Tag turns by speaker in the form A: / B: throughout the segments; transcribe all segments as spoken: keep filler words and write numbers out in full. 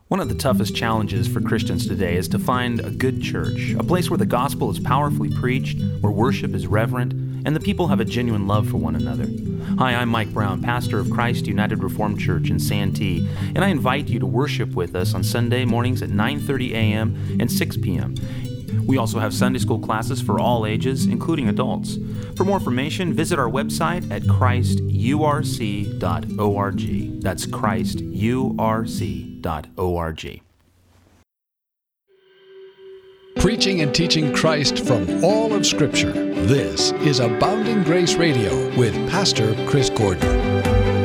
A: One of the toughest challenges for Christians today is to find a good church, a place where the gospel is powerfully preached, where worship is reverent, and the people have a genuine love for one another. Hi, I'm Mike Brown, pastor of Christ United Reformed Church in Santee, and I invite you to worship with us on Sunday mornings at nine thirty a.m. and six p.m. We also have Sunday school classes for all ages, including adults. For more information, visit our website at christ u r c dot org. That's christ u r c dot org.
B: Preaching and teaching Christ from all of Scripture. This is Abounding Grace Radio with Pastor Chris Gordon.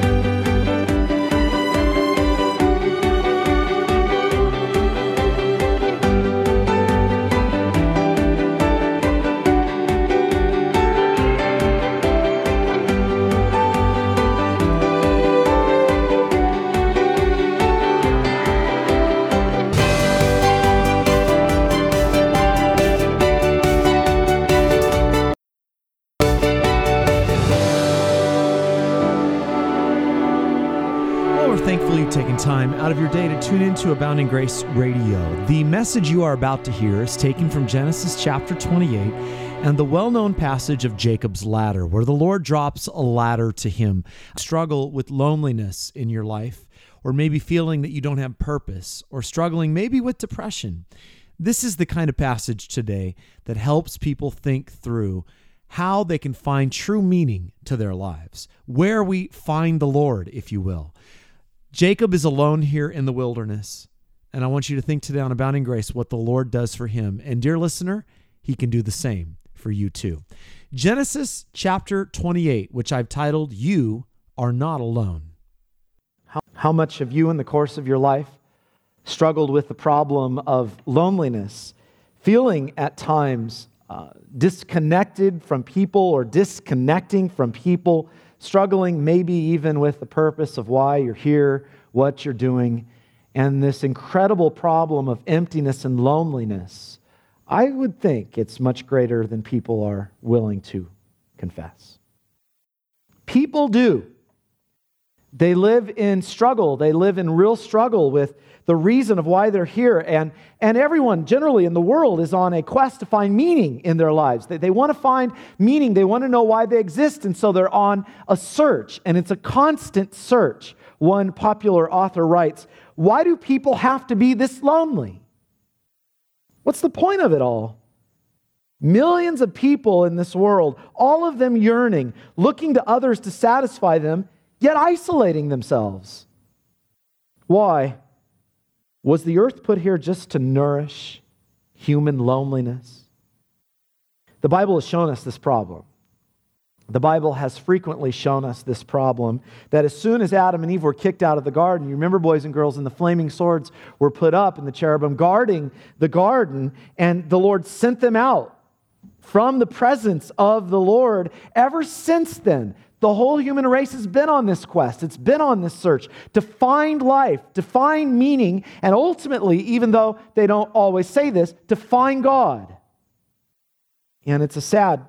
C: Taking time out of your day to tune into Abounding Grace Radio. The message you are about to hear is taken from Genesis chapter twenty-eight and the well-known passage of Jacob's ladder, where the Lord drops a ladder to him. Struggle with loneliness in your life, or maybe feeling that you don't have purpose, or struggling maybe with depression. This is the kind of passage today that helps people think through how they can find true meaning to their lives, where we find the Lord, if you will. Jacob is alone here in the wilderness, and I want you to think today on Abounding Grace what the Lord does for him. And dear listener, he can do the same for you too. Genesis chapter twenty-eight, which I've titled, You Are Not Alone. How, how much have you in the course of your life struggled with the problem of loneliness, feeling at times uh, disconnected from people or disconnecting from people, struggling maybe even with the purpose of why you're here, what you're doing, and this incredible problem of emptiness and loneliness? I would think it's much greater than people are willing to confess. People do. They live in struggle. They live in real struggle with the reason of why they're here. And, and everyone generally in the world is on a quest to find meaning in their lives. They, they want to find meaning. They want to know why they exist. And so they're on a search. And it's a constant search. One popular author writes, why do people have to be this lonely? What's the point of it all? Millions of people in this world, all of them yearning, looking to others to satisfy them, yet isolating themselves. Why? Was the earth put here just to nourish human loneliness? The Bible has shown us this problem. The Bible has frequently shown us this problem, that as soon as Adam and Eve were kicked out of the garden, you remember, boys and girls, and the flaming swords were put up and the cherubim guarding the garden, and the Lord sent them out from the presence of the Lord. Ever since then, the whole human race has been on this quest. It's been on this search to find life, to find meaning, and ultimately, even though they don't always say this, to find God. And it's a sad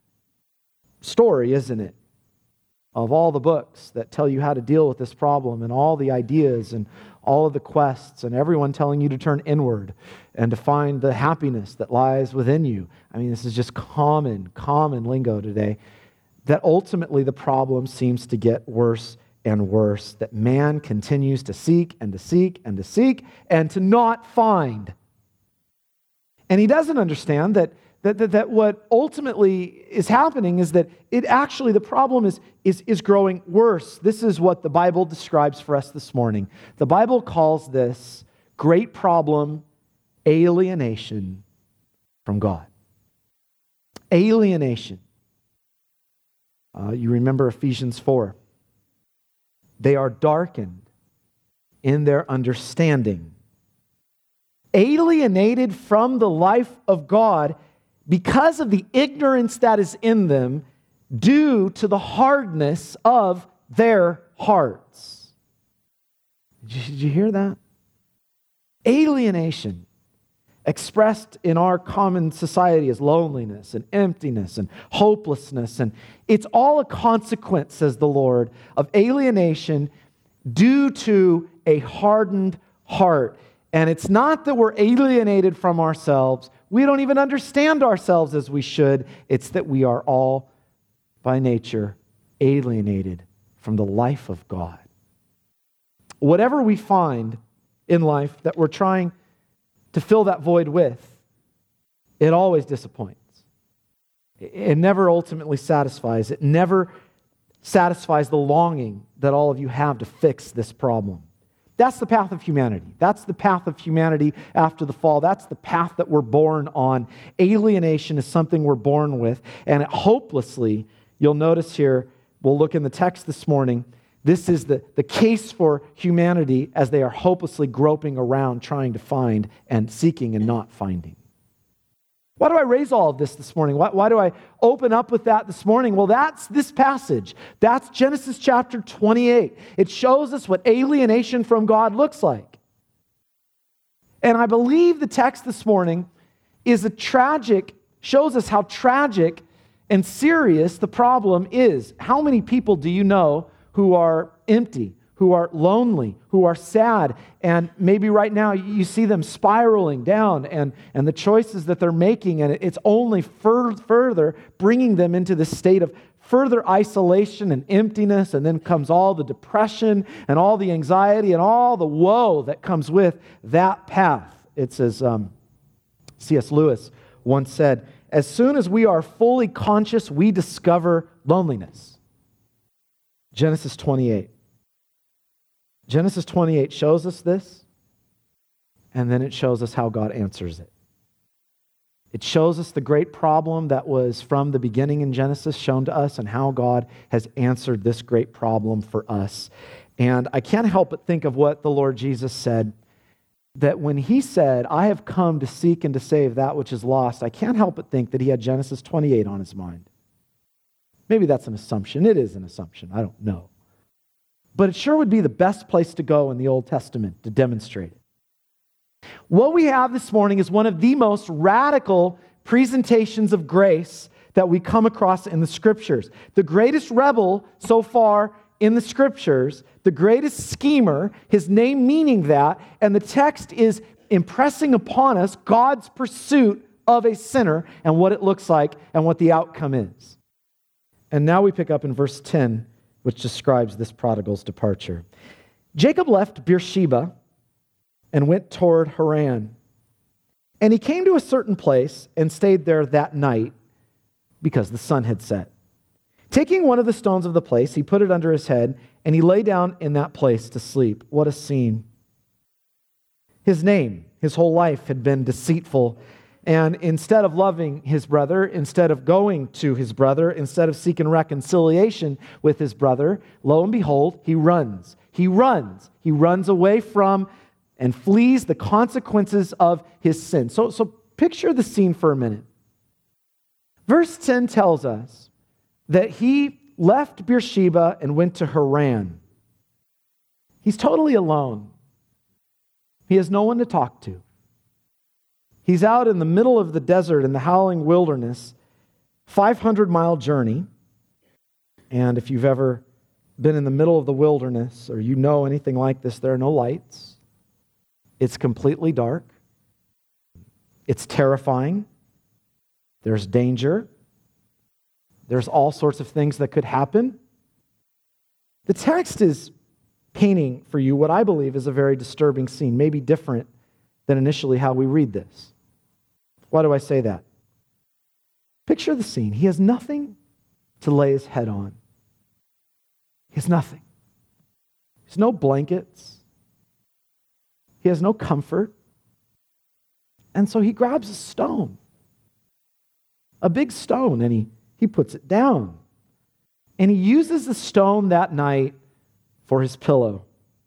C: story, isn't it? Of all the books that tell you how to deal with this problem, and all the ideas and all of the quests, and everyone telling you to turn inward and to find the happiness that lies within you. I mean, this is just common, common lingo today. That ultimately the problem seems to get worse and worse, that man continues to seek and to seek and to seek and to not find. And he doesn't understand that, that, that, that what ultimately is happening is that it actually, the problem is, is, is growing worse. This is what the Bible describes for us this morning. The Bible calls this great problem alienation from God. Alienation. Uh, you remember Ephesians four. They are darkened in their understanding, alienated from the life of God because of the ignorance that is in them due to the hardness of their hearts. Did you, did you hear that? Alienation. Expressed in our common society as loneliness and emptiness and hopelessness. And it's all a consequence, says the Lord, of alienation due to a hardened heart. And it's not that we're alienated from ourselves. We don't even understand ourselves as we should. It's that we are all, by nature, alienated from the life of God. Whatever we find in life that we're trying to fill that void with, it always disappoints. It never ultimately satisfies. It never satisfies the longing that all of you have to fix this problem. That's the path of humanity. That's the path of humanity after the fall. That's the path that we're born on. Alienation is something we're born with. And it hopelessly, you'll notice here, we'll look in the text this morning, this is the, the case for humanity as they are hopelessly groping around trying to find and seeking and not finding. Why do I raise all of this this morning? Why, why do I open up with that this morning? Well, that's this passage. That's Genesis chapter twenty-eight. It shows us what alienation from God looks like. And I believe the text this morning is a tragic, shows us how tragic and serious the problem is. How many people do you know who are empty, who are lonely, who are sad, and maybe right now you see them spiraling down and, and the choices that they're making, and it's only fur- further bringing them into this state of further isolation and emptiness, and then comes all the depression and all the anxiety and all the woe that comes with that path. It's as um, C S Lewis once said, as soon as we are fully conscious, we discover loneliness. Genesis twenty-eight. Genesis twenty-eight shows us this, and then it shows us how God answers it. It shows us the great problem that was from the beginning in Genesis shown to us and how God has answered this great problem for us. And I can't help but think of what the Lord Jesus said, that when he said, I have come to seek and to save that which is lost, I can't help but think that he had Genesis twenty-eight on his mind. Maybe that's an assumption. It is an assumption. I don't know. But it sure would be the best place to go in the Old Testament to demonstrate it. What we have this morning is one of the most radical presentations of grace that we come across in the Scriptures. The greatest rebel so far in the Scriptures, the greatest schemer, his name meaning that, and the text is impressing upon us God's pursuit of a sinner and what it looks like and what the outcome is. And now we pick up in verse ten, which describes this prodigal's departure. Jacob left Beersheba and went toward Haran. And he came to a certain place and stayed there that night because the sun had set. Taking one of the stones of the place, he put it under his head, and he lay down in that place to sleep. What a scene. His name, his whole life had been deceitful. And instead of loving his brother, instead of going to his brother, instead of seeking reconciliation with his brother, lo and behold, he runs. He runs. He runs away from and flees the consequences of his sin. So, so picture the scene for a minute. Verse ten tells us that he left Beersheba and went to Haran. He's totally alone. He has no one to talk to. He's out in the middle of the desert in the howling wilderness, five hundred mile journey. And if you've ever been in the middle of the wilderness or you know anything like this, there are no lights. It's completely dark. It's terrifying. There's danger. There's all sorts of things that could happen. The text is painting for you what I believe is a very disturbing scene, maybe different than initially how we read this. Why do I say that? Picture the scene. He has nothing to lay his head on. He has nothing. There's no blankets. He has no comfort. And so he grabs a stone, a big stone, and he, he puts it down. And he uses the stone that night for his pillow.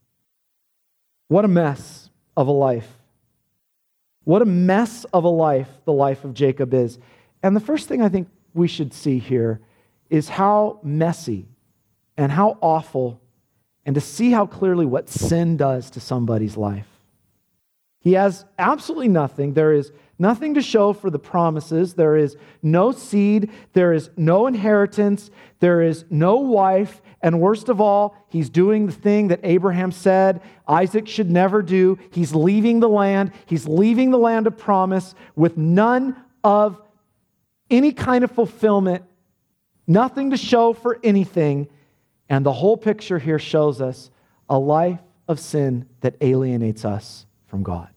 C: What a mess of a life. What a mess of a life the life of Jacob is. And the first thing I think we should see here is how messy and how awful, and to see how clearly what sin does to somebody's life. He has absolutely nothing. There is nothing to show for the promises. There is no seed. There is no inheritance. There is no wife. And worst of all, he's doing the thing that Abraham said Isaac should never do. He's leaving the land. He's leaving the land of promise with none of any kind of fulfillment, nothing to show for anything. And the whole picture here shows us a life of sin that alienates us from God.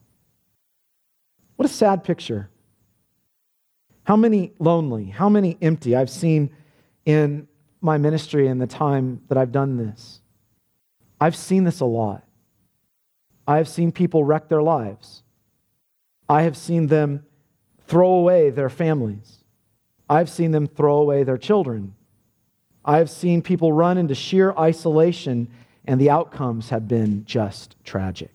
C: What a sad picture. How many lonely, how many empty I've seen in my ministry in the time that I've done this. I've seen this a lot. I have seen people wreck their lives. I have seen them throw away their families. I've seen them throw away their children. I have seen people run into sheer isolation, and the outcomes have been just tragic.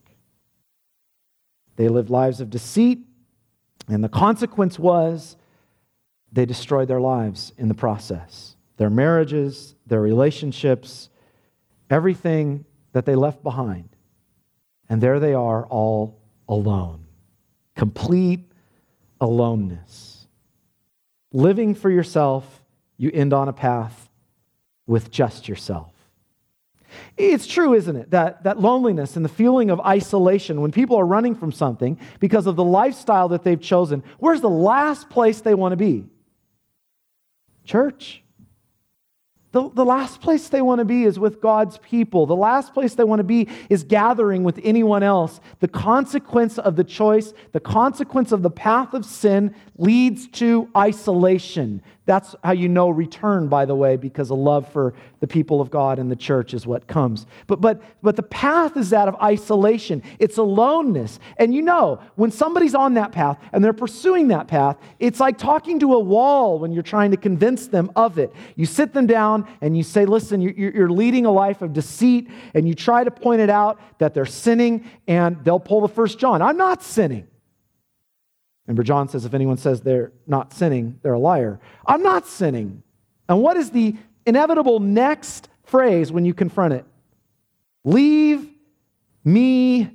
C: They lived lives of deceit, and the consequence was they destroyed their lives in the process. Their marriages, their relationships, everything that they left behind. And there they are, all alone. Complete aloneness. Living for yourself, you end on a path with just yourself. It's true, isn't it, that, that loneliness and the feeling of isolation, when people are running from something because of the lifestyle that they've chosen, where's the last place they want to be? Church. The, the last place they want to be is with God's people. The last place they want to be is gathering with anyone else. The consequence of the choice, the consequence of the path of sin leads to isolation. That's how you know return, by the way, because a love for the people of God and the church is what comes. But but but the path is that of isolation. It's aloneness. And you know, when somebody's on that path and they're pursuing that path, it's like talking to a wall when you're trying to convince them of it. You sit them down and you say, listen, you're leading a life of deceit, and you try to point it out that they're sinning, and they'll pull the First John. I'm not sinning. Remember, John says, if anyone says they're not sinning, they're a liar. I'm not sinning. And what is the inevitable next phrase when you confront it? Leave me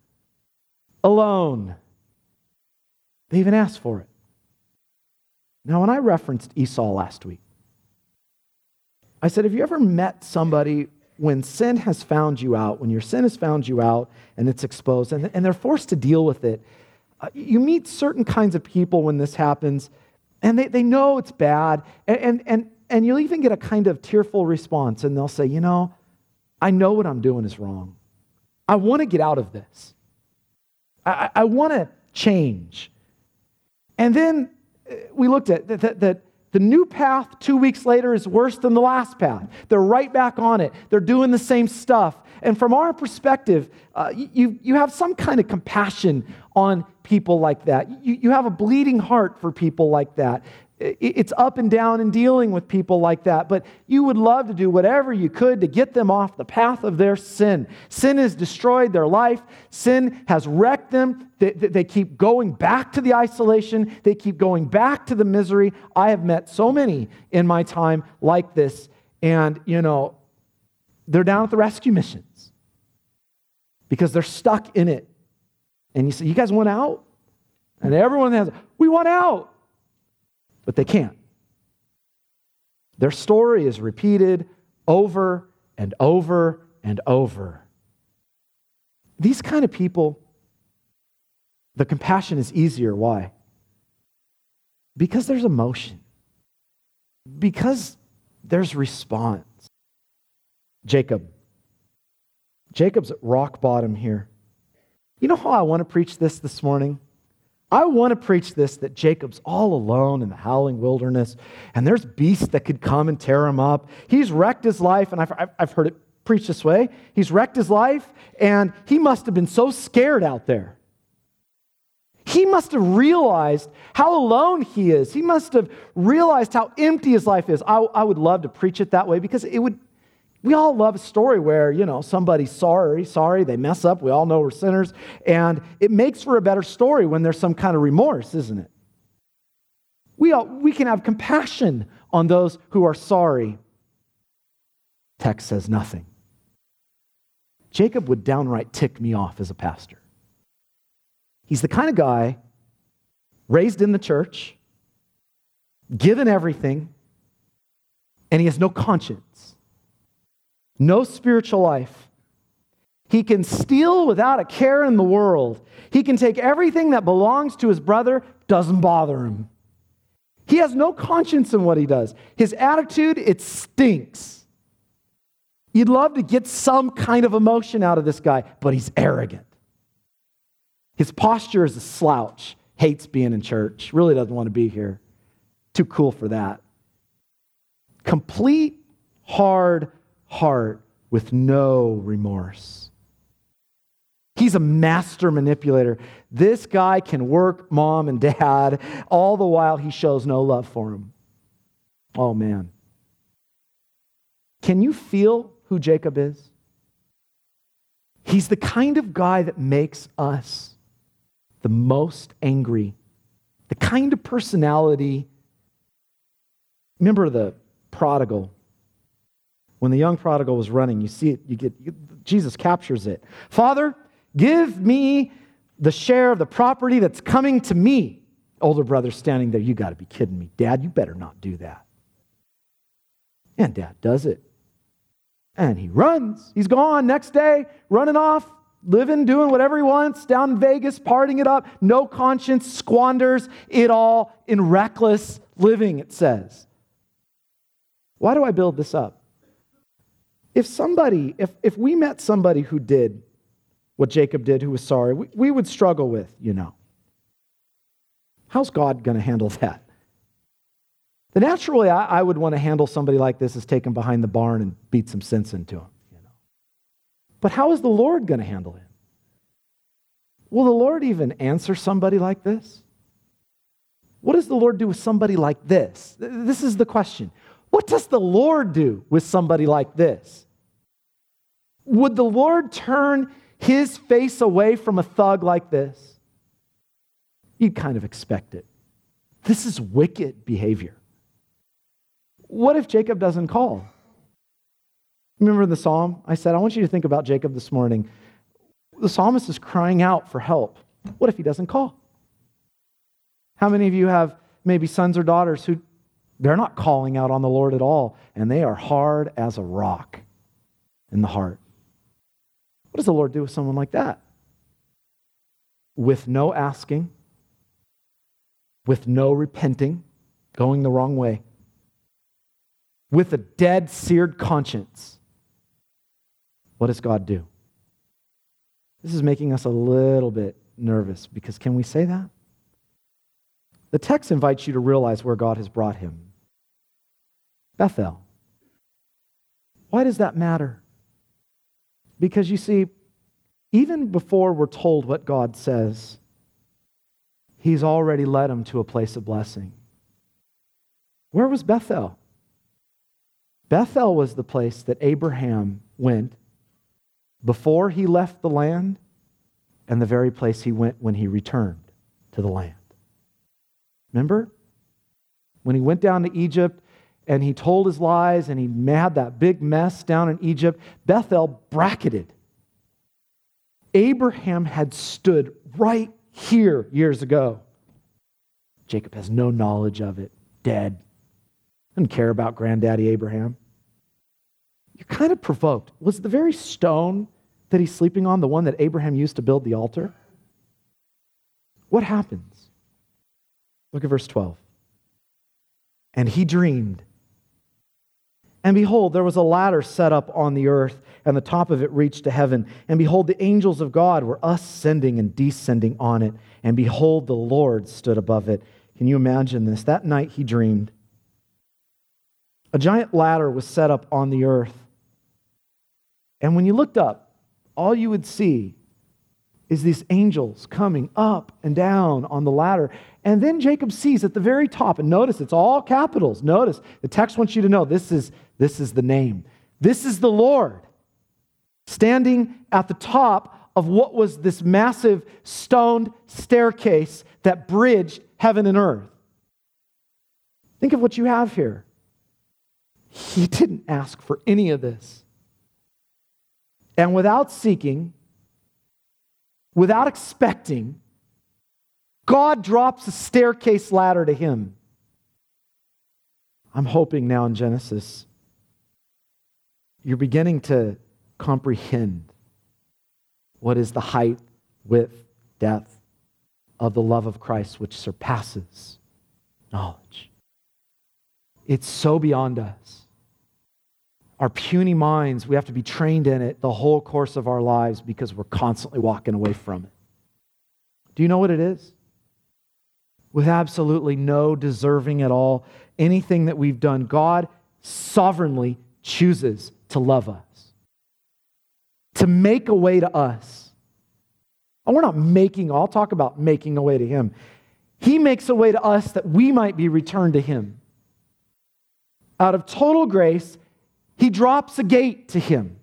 C: alone. They even asked for it. Now, when I referenced Esau last week, I said, have you ever met somebody when sin has found you out, when your sin has found you out and it's exposed, and, and they're forced to deal with it? Uh, you meet certain kinds of people when this happens, and they, they know it's bad, and, and, and, and you'll even get a kind of tearful response, and they'll say, you know, I know what I'm doing is wrong. I want to get out of this. I, I want to change. And then we looked at that, that, that the new path two weeks later is worse than the last path. They're right back on it. They're doing the same stuff. And from our perspective, uh, you, you have some kind of compassion on people like that. You, you have a bleeding heart for people like that. It's up and down in dealing with people like that, but you would love to do whatever you could to get them off the path of their sin. Sin has destroyed their life. Sin has wrecked them. They, they keep going back to the isolation. They keep going back to the misery. I have met so many in my time like this, and, you know, they're down at the rescue missions because they're stuck in it. And you say, you guys want out? And everyone has, we want out. But they can't. Their story is repeated over and over and over. These kind of people, the compassion is easier. Why? Because there's emotion. Because there's response. Jacob. Jacob's at rock bottom here. You know how I want to preach this this morning? I want to preach this, that Jacob's all alone in the howling wilderness, and there's beasts that could come and tear him up. He's wrecked his life, and I've, I've heard it preached this way. He's wrecked his life, and he must have been so scared out there. He must have realized how alone he is. He must have realized how empty his life is. I, I would love to preach it that way, because it would. We all love a story where, you know, somebody's sorry, sorry, they mess up. We all know we're sinners. And it makes for a better story when there's some kind of remorse, isn't it? We all, we can have compassion on those who are sorry. Text says nothing. Jacob would downright tick me off as a pastor. He's the kind of guy raised in the church, given everything, and he has no conscience, no spiritual life. He can steal without a care in the world. He can take everything that belongs to his brother, doesn't bother him. He has no conscience in what he does. His attitude, it stinks. You'd love to get some kind of emotion out of this guy, but he's arrogant. His posture is a slouch. Hates being in church. Really doesn't want to be here. Too cool for that. Complete hard heart with no remorse. He's a master manipulator. This guy can work mom and dad, all the while he shows no love for him. Oh, man. Can you feel who Jacob is? He's the kind of guy that makes us the most angry, the kind of personality. Remember the prodigal. When the young prodigal was running, you see it, you get, you, Jesus captures it. Father, give me the share of the property that's coming to me. Older brother standing there, you got to be kidding me. Dad, you better not do that. And Dad does it. And he runs. He's gone next day, running off, living, doing whatever he wants, down in Vegas, partying it up, no conscience, squanders it all in reckless living, it says. Why do I build this up? If somebody, if, if we met somebody who did what Jacob did, who was sorry, we, we would struggle with, you know. How's God going to handle that? The natural way I, I would want to handle somebody like this is take him behind the barn and beat some sense into him. You know. But how is the Lord going to handle him? Will the Lord even answer somebody like this? What does the Lord do with somebody like this? This is the question. What does the Lord do with somebody like this? Would the Lord turn his face away from a thug like this? You'd kind of expect it. This is wicked behavior. What if Jacob doesn't call? Remember in the psalm, I said, I want you to think about Jacob this morning. The psalmist is crying out for help. What if he doesn't call? How many of you have maybe sons or daughters who they're not calling out on the Lord at all, and they are hard as a rock in the heart? What does the Lord do with someone like that? With no asking, with no repenting, going the wrong way, with a dead, seared conscience, what does God do? This is making us a little bit nervous because can we say that? The text invites you to realize where God has brought him. Bethel. Why does that matter? Because you see, even before we're told what God says, he's already led him to a place of blessing. Where was Bethel? Bethel was the place that Abraham went before he left the land and the very place he went when he returned to the land. Remember? When he went down to Egypt and he told his lies and he had that big mess down in Egypt, Bethel bracketed. Abraham had stood right here years ago. Jacob has no knowledge of it. Dead. Doesn't care about granddaddy Abraham. You're kind of provoked. Was the very stone that he's sleeping on the one that Abraham used to build the altar? What happens? Look at verse twelve. And he dreamed. And behold, there was a ladder set up on the earth, and the top of it reached to heaven. And behold, the angels of God were ascending and descending on it. And behold, the Lord stood above it. Can you imagine this? That night he dreamed. A giant ladder was set up on the earth. And when you looked up, all you would see is these angels coming up and down on the ladder. And then Jacob sees at the very top, and notice it's all capitals. Notice, the text wants you to know this is, this is the name. This is the Lord standing at the top of what was this massive stoned staircase that bridged heaven and earth. Think of what you have here. He didn't ask for any of this. And without seeking, without expecting, God drops a staircase ladder to him. I'm hoping now in Genesis, you're beginning to comprehend what is the height, width, depth of the love of Christ, which surpasses knowledge. It's so beyond us. Our puny minds, we have to be trained in it the whole course of our lives because we're constantly walking away from it. Do you know what it is? With absolutely no deserving at all, anything that we've done, God sovereignly chooses to love us, to make a way to us. And we're not making, I'll talk about making a way to him. He makes a way to us that we might be returned to him. Out of total grace, he drops a gate to him.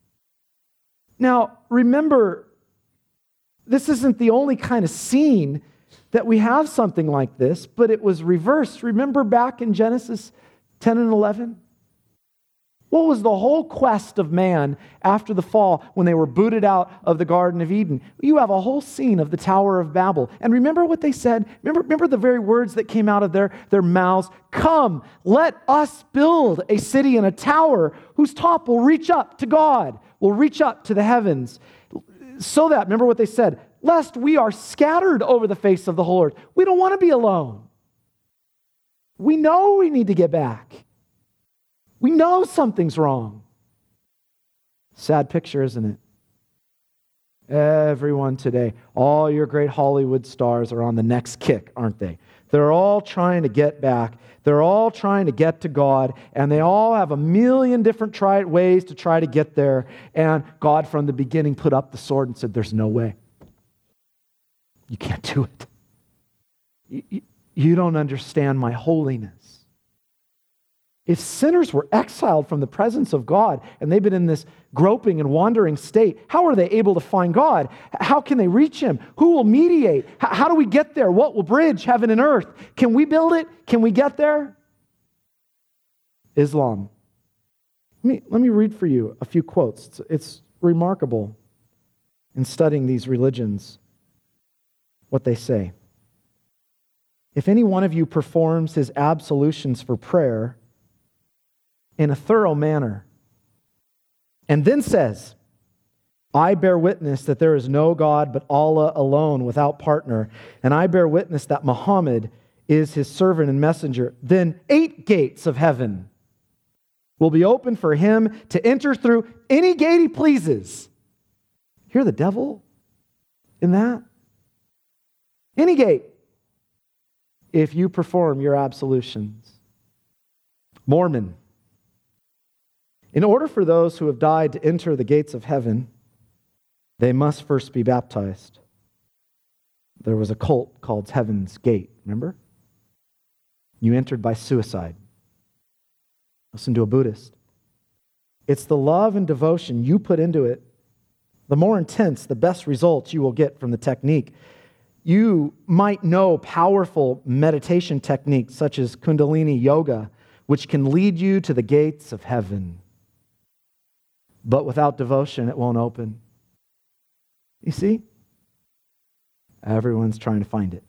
C: Now, remember, this isn't the only kind of scene that we have something like this, but it was reversed. Remember back in Genesis ten and eleven? What was the whole quest of man after the fall when they were booted out of the Garden of Eden? You have a whole scene of the Tower of Babel. And remember what they said? Remember, remember the very words that came out of their, their mouths? Come, let us build a city and a tower whose top will reach up to God, will reach up to the heavens. So that, remember what they said? Lest we are scattered over the face of the whole earth. We don't want to be alone. We know we need to get back. We know something's wrong. Sad picture, isn't it? Everyone today, all your great Hollywood stars are on the next kick, aren't they? They're all trying to get back. They're all trying to get to God, and they all have a million different try- ways to try to get there. And God, from the beginning, put up the sword and said, there's no way. You can't do it. You, you, you don't understand my holiness. If sinners were exiled from the presence of God and they've been in this groping and wandering state, how are they able to find God? How can they reach him? Who will mediate? How do we get there? What will bridge heaven and earth? Can we build it? Can we get there? Islam. Let me, let me read for you a few quotes. It's, it's remarkable in studying these religions, what they say. If any one of you performs his absolutions for prayer in a thorough manner, and then says, I bear witness that there is no God but Allah alone without partner, and I bear witness that Muhammad is his servant and messenger, then eight gates of heaven will be open for him to enter through any gate he pleases. Hear the devil in that? Any gate, if you perform your absolutions. Mormon. In order for those who have died to enter the gates of heaven, they must first be baptized. There was a cult called Heaven's Gate, remember? You entered by suicide. Listen to a Buddhist. It's the love and devotion you put into it. The more intense, the best results you will get from the technique. You might know powerful meditation techniques such as Kundalini Yoga, which can lead you to the gates of heaven. But without devotion, it won't open. You see? Everyone's trying to find it.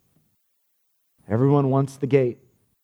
C: Everyone wants the gate.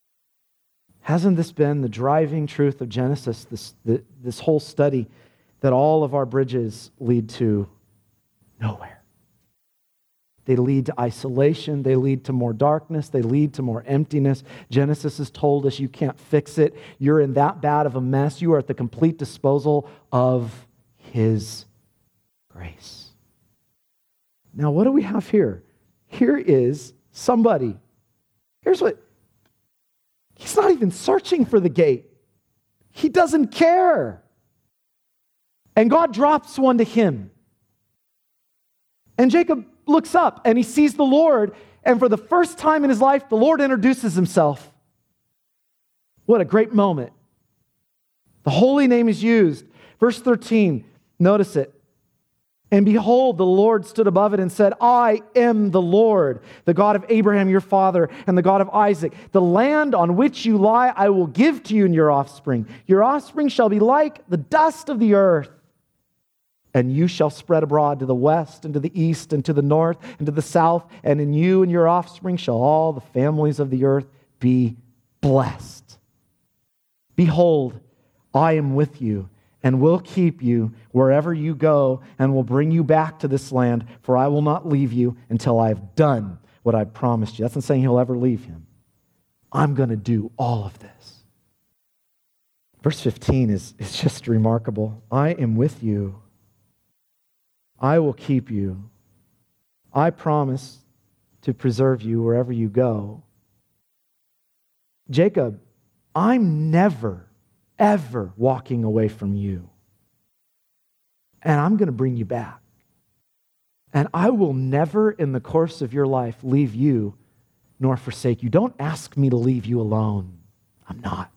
C: Hasn't this been the driving truth of Genesis, this, the, this whole study, that all of our bridges lead to nowhere? They lead to isolation. They lead to more darkness. They lead to more emptiness. Genesis has told us you can't fix it. You're in that bad of a mess. You are at the complete disposal of his grace. Now, what do we have here? Here is somebody. Here's what. He's not even searching for the gate. He doesn't care. And God drops one to him. And Jacob looks up and he sees the Lord, and for the first time in his life, the Lord introduces himself. What a great moment. The holy name is used. Verse thirteen, notice it. And behold, the Lord stood above it and said, I am the Lord, the God of Abraham your father, and the God of Isaac. The land on which you lie, I will give to you and your offspring. Your offspring shall be like the dust of the earth. And you shall spread abroad to the west and to the east and to the north and to the south, and in you and your offspring shall all the families of the earth be blessed. Behold, I am with you and will keep you wherever you go and will bring you back to this land, for I will not leave you until I have done what I promised you. That's not saying he'll ever leave him. I'm going to do all of this. Verse fifteen is, is just remarkable. I am with you. I will keep you. I promise to preserve you wherever you go. Jacob, I'm never, ever walking away from you. And I'm going to bring you back. And I will never in the course of your life leave you nor forsake you. Don't ask me to leave you alone. I'm not.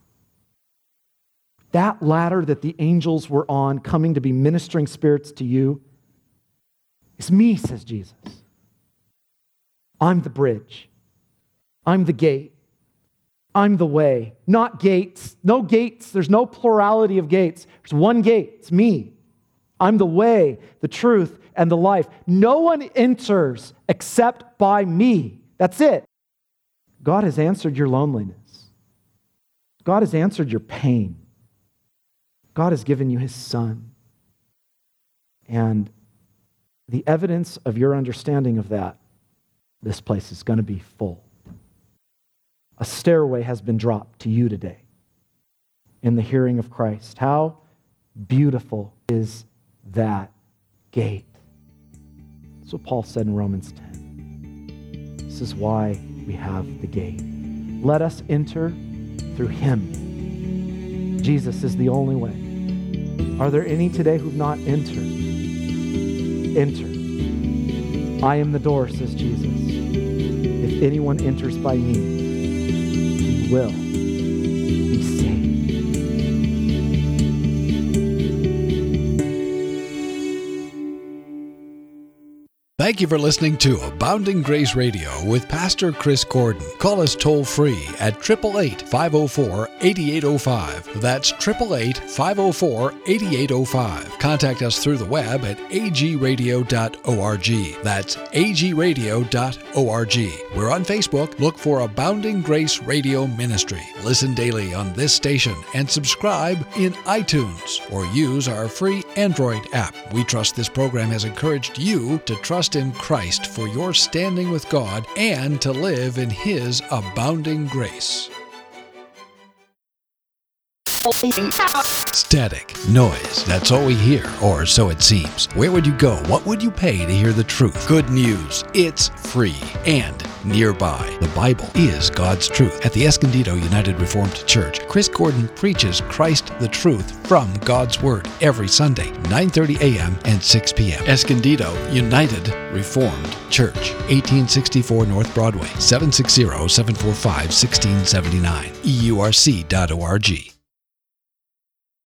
C: That ladder that the angels were on, coming to be ministering spirits to you, it's me, says Jesus. I'm the bridge. I'm the gate. I'm the way. Not gates. No gates. There's no plurality of gates. There's one gate. It's me. I'm the way, the truth, and the life. No one enters except by me. That's it. God has answered your loneliness. God has answered your pain. God has given you His Son. And the evidence of your understanding of that, this place is going to be full. A stairway has been dropped to you today in the hearing of Christ. How beautiful is that gate? That's what Paul said in Romans ten. This is why we have the gate. Let us enter through Him. Jesus is the only way. Are there any today who've not entered? Enter. I am the door, says Jesus. If anyone enters by me, he will be saved.
B: Thank you for listening to Abounding Grace Radio with Pastor Chris Gordon. Call us toll free at eight eight eight, five oh four, eight eight oh five. That's eight eight eight, five oh four, eight eight oh five. Contact us through the web at a g radio dot org. That's a g radio dot org. We're on Facebook. Look for Abounding Grace Radio Ministry. Listen daily on this station and subscribe in iTunes or use our free Android app. We trust this program has encouraged you to trust in Christ for your standing with God and to live in His abounding grace. Static, noise, that's all we hear, or so it seems. Where would you go? What would you pay to hear the truth? Good news, it's free and nearby. The Bible is God's truth. At the Escondido United Reformed Church, Chris Gordon preaches Christ the truth from God's Word every Sunday, nine thirty a.m. and six p.m. Escondido United Reformed Church, eighteen sixty-four North Broadway, seven six zero, seven four five, one six seven nine, E U R C dot org.